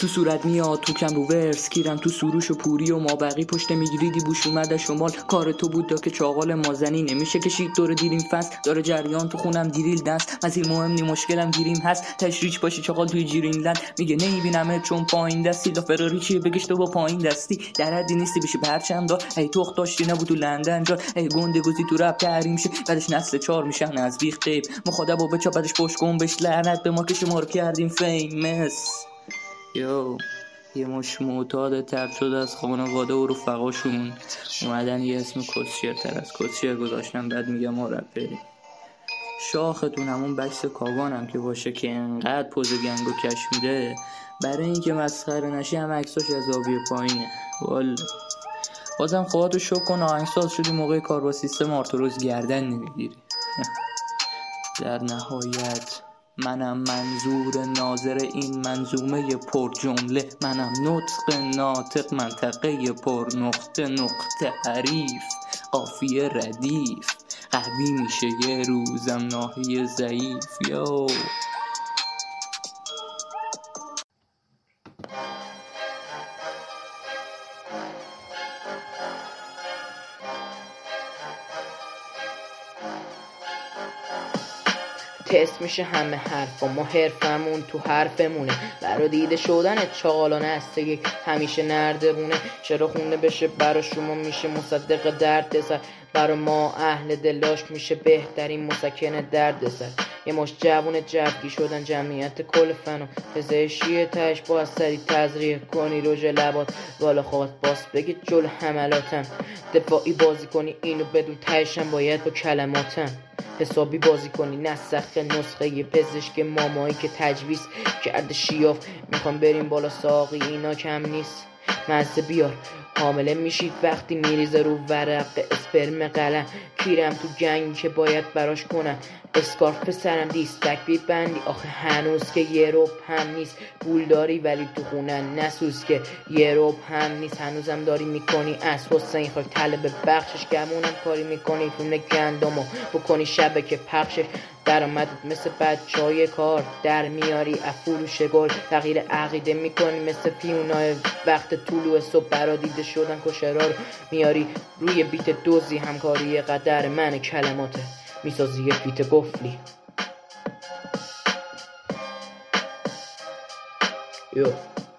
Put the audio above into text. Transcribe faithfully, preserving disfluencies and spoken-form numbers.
تو صورت میاد تو کم رو ورس کیرم تو سروش و پوری و ما بقی پشت میگیریدی بوش اومد شمال کار تو بود دا که چاقال مازنی نمیشه کشید دور دیریم فست داره جریان تو خونم دیریل دست مسیر مهم نی مشکلم گیریم هست تشریج باشی چاقال توی جیرینلند میگه نمیبینمه چون پایین دستی دا فراری چیه بگش تو با پایین دستی در حدی نیستی بشی پرچم دار ای تخت داشتی نبود تو لندن جا ای گنده گوزی تو رپ تحریم شه بعدش نسل چهار میشن از بیخ قیب مخاطب و بچا بعدش پشت کن بهش لعنت به ما که شما رو کردیم فیمس یو یه مش معتاد ترد شده از خانواده و رفقاشون اومدن یه اسم کسشرتر از کسشر گذاشتن بعد میگم ما رپریم شاختون همون بکس کاوانم که باشه که انقدر پوز گنگ و کش میده برای اینکه مسخره نشی هم عکساش از آبی پایینه والا بازم خواهدو شک کن آهنگساز شدی موقع کار با سیستم آرتوروز گردن نمیگیری در نهایت منم منظور ناظر این منظومه پر جمله منم نطق ناطق منطقه پر نقطه نقطه حریف قافیه ردیف قوی میشه یه روزم ناحیه ضعیف یو تست میشه همه حرفا ما حرفمون تو حرفمونه برا دیده شدن چاقالانه است یک همیشه نردبونه چرا خونه بشه برا شما میشه مصدق درد سر برا ما اهل دلاش میشه بهترین مسکن درد سر یه مش جوون جوگی شدن جمعیت کل فن و پزشکی تش با از سری تزریح کنی روژ لبات بالا خواست باس بگید جل حملاتم دفاعی بازی کنی اینو بدون تشم باید با کلماتم حسابی بازی کنی نسخ نسخه یه پزشک مامایی که تجویز کرده شیاف میخوام بریم بالا ساقی اینا کم نیست مزه بیار حامله میشید وقتی میریزه رو ورق اسپرم قلم کیرم تو جنگی که باید براش کنم اسکارف پسرم دیستک بیبندی آخه هنوز که یه روب هم نیست پول داری ولی تو خونن نسوز که یه روب هم نیست هنوزم داری میکنی از حسین خاک طلب بخشش گمونم کاری میکنی فیلم گندمو بکنی شبه که پخشش درآمدت مثل بچهای کار در میاری افروش گل تغییر عقیده میکنی مثل فیونای وقت طلوع صبح برا دیده شدن کشرا رو میاری روی بیت دوزی همکاری قدر من کلماته میسازی یه بیت گفلی یو